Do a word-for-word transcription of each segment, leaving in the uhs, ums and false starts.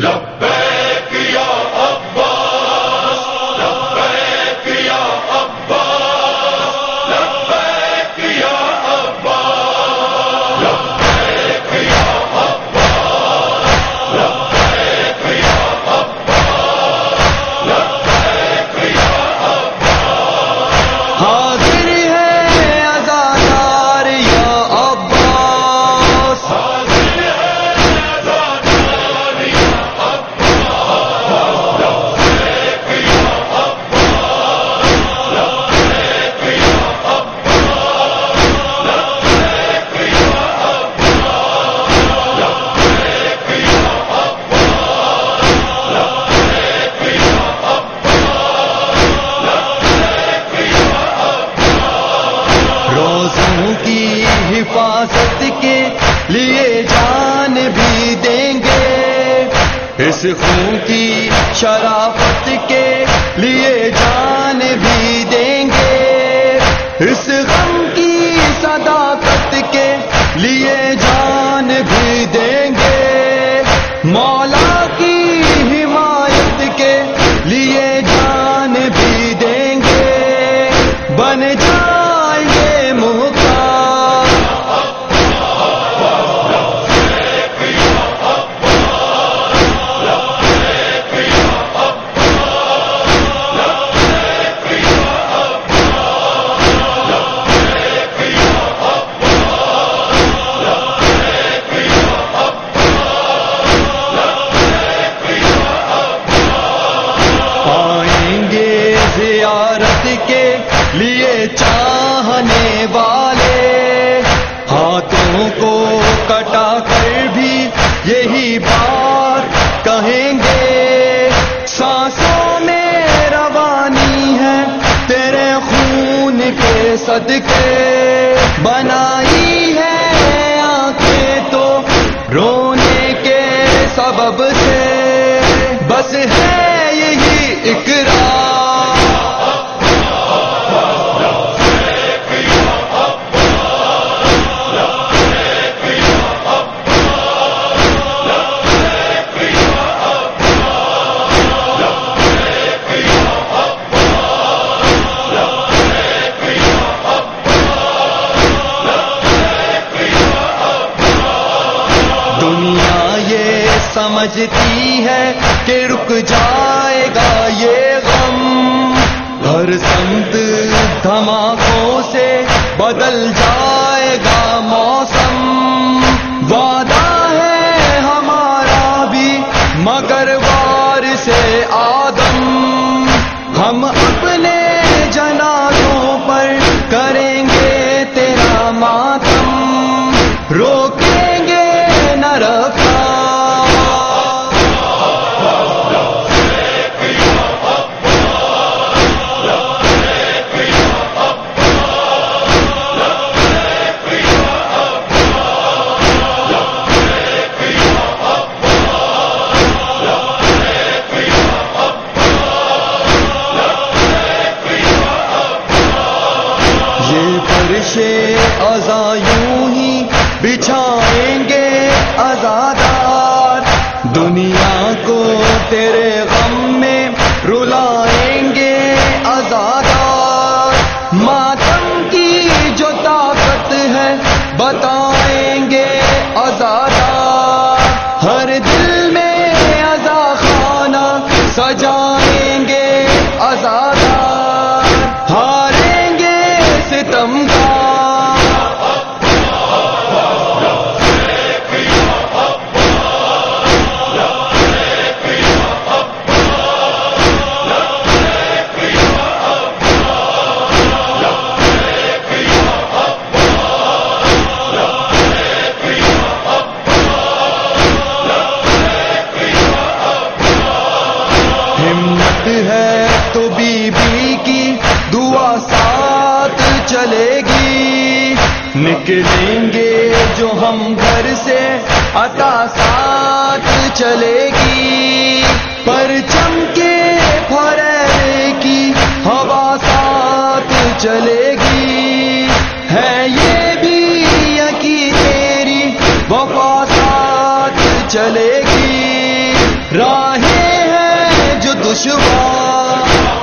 لبیک یا عباس، لبیک یا عباس، لبیک یا عباس، لبیک یا عباس، لبیک یا عباس، لبیک یا عباس۔ حاضر ہے عزادار یا عباس، حاضر ہے عزادار یا عباس، لبیک یا عباس، لبیک یا عباس، لبیک یا عباس، لبیک یا عباس، لبیک یا عباس۔ روزوں کی حفاظت کے لیے جان بھی دیں گے، اس خون کی شرافت کے لیے جان بھی دیں گے، اس غم کی صداقت کے لیے جان بھی دیں گے، مولا کی حمایت کے لیے جان بھی دیں گے، بن جائیں گے محتاج آئیں گے زیارت کے لیے چاہنے والے، ہاتھوں کو کٹا کر بھی یہی بات کہیں گے، سانسوں میں روانی ہے تیرے خون کے صدقے، بنائی ہے آنکھیں تو رونے کے سبب سے، بس ہے یہی اقرار، دنیا یہ سمجھتی ہے کہ رک جائے گا یہ غم، ہر سمت دھماکوں سے بدل جائے گا موسم، وعدہ ہے ہمارا بھی مگر وار سے آدم، ہم اپنے جنازوں پر کریں گے تیرا ماتم، روکیں گے نہ رکھا عزا یوں ہی بچھائیں گے عزادار، دنیا کو تیرے غم میں رلائیں گے عزادار، ماتم کی جو طاقت ہے بتائیں گے عزادار، ہر دل میں عزا خانہ سجائیں گے عزادار، ہاریں گے ستم کا ہے تو بی بی کی دعا ساتھ چلے گی، نکلیں گے جو ہم گھر سے عطا ساتھ چلے گی، پرچم کے پھریرے کی ہوا ساتھ چلے گی، ہے یہ بھی یقین تیری وفا ساتھ چلے گی، راہیں ہیں جو دشوار،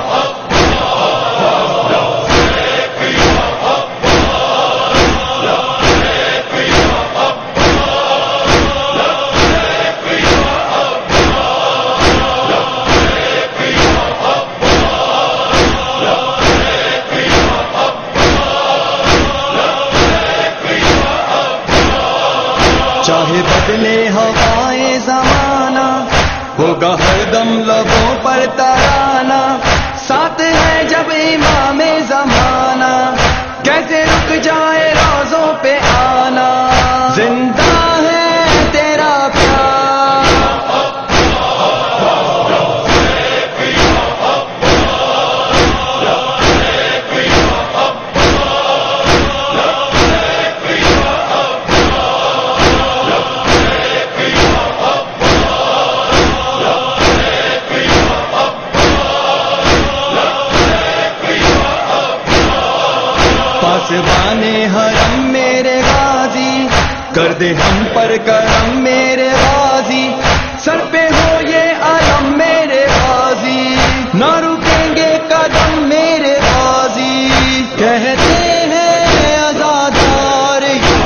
چاہے بدلے ہوائیں زمانہ، ہوگا ہر دم لبوں پر ترانہ، ساتھ ہے جب امام زمانہ، کیسے رک جائے روزوں پہ آنا، زندہ ہے تیرا پیار، پاسبانے حرم میرے غازی، کر دے ہم پر کرم میرے غازی، سر پہ ہو یہ علم میرے غازی، نہ رکیں گے قدم میرے غازی، کہتے ہیں آزادار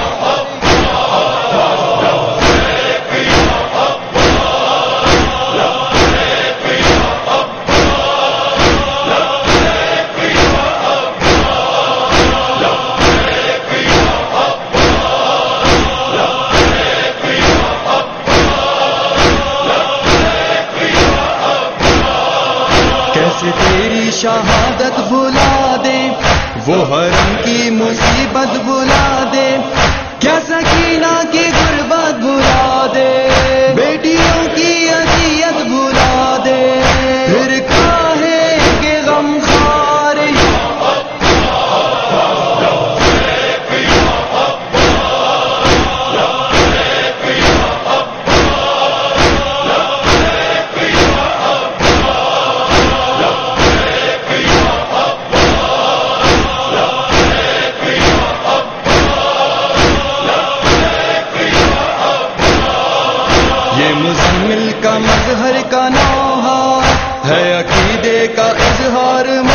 تیری شہادت بھلا دے، وہ حرم کی مصیبت بھلا دے، کیا سکینہ کی غربت بھلا دے، بیٹیوں کی اذیت بھلا دے، پھر کاہے کے غم خوار مزمل کا مظہر کا نوحہ ہے، عقیدے کا اظہار